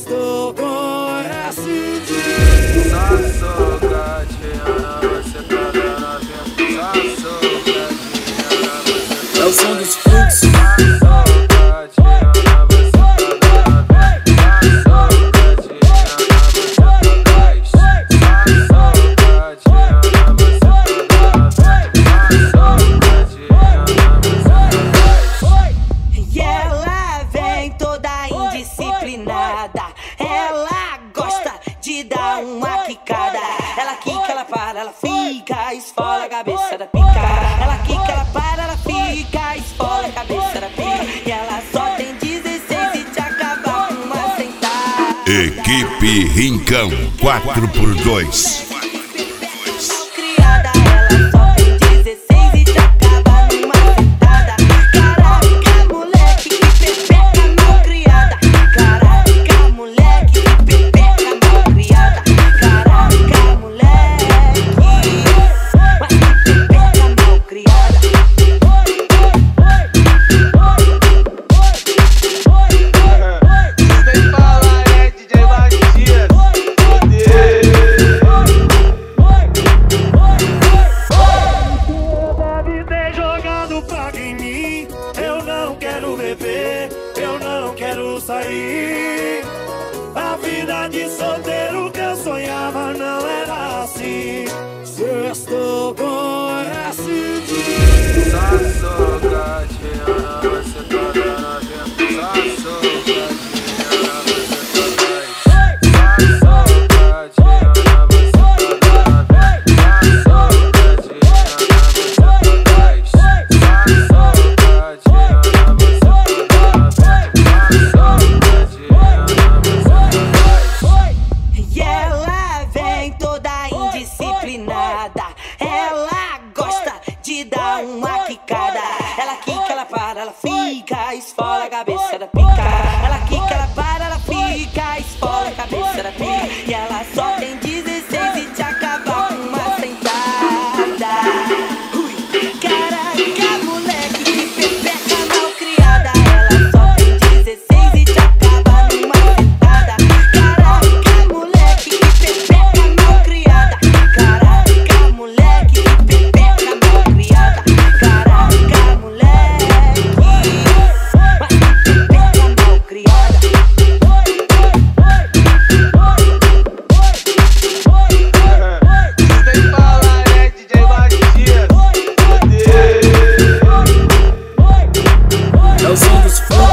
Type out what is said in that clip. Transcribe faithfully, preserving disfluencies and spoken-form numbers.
Sextou com S D. Sassou, Catiana, você tá dando a ver. Sassou, Catiana, você tá É o som dos fluxos. Sassou, Catiana, você tá dando a ver. Sassou, Catiana, você tá gás. Sassou, Catiana, você tá dando a ver. Sassou, Catiana, você tá gás. E ela vem toda indisciplinada. Ela gosta de dar uma quicada. Ela quica, ela para, ela fica, esfola a cabeça da pica. Ela quica, ela para, ela fica, esfola a cabeça da pica. E ela só tem dezesseis e te acaba com uma sentada. Equipe Rincão quatro por dois. Criada, ela só tem dezesseis e te acaba numa sentada. Caraca, moleque, que pepeca mal criada. Caraca, moleque, que pepeca mal criada. Caraca, moleque, mas que pepeca mal criada. Nem falar, né, D J Matias? Deve ter jogado praga em mim. Eu não quero beber, eu não quero sair. A vida de solteiro que eu sonhava não era assim. Sextou com S D. Sassou, Catiana, você tá dando a ver. Sassou, Catiana, você tá gás. Sassou, Catiana, você tá dando a ver. Sassou, Catiana, você tá gás. Sassou, Catiana, você tá dando a ver. Sassou, Catiana, você tá gás. E ela vem toda indisciplinada. Ela gosta de dar uma quicada. Ela quica, ela para, ela fica, esfola a cabeça da pica. Ela quica, ela para, ela fica, esfola a cabeça da pica. E ela só tem dezesseis e te acaba com uma sentada. Ui. Caraca, moleque, que pepeca mal criada. Ela só tem dezesseis e te acaba numa sentada. Caraca, moleque, que pepeca mal criada. Caraca, moleque, que pepeca mal criada. Caraca, moleque, mas que pepeca mal criada. Nem falar, né, D J Matias? É o som dos fluxos.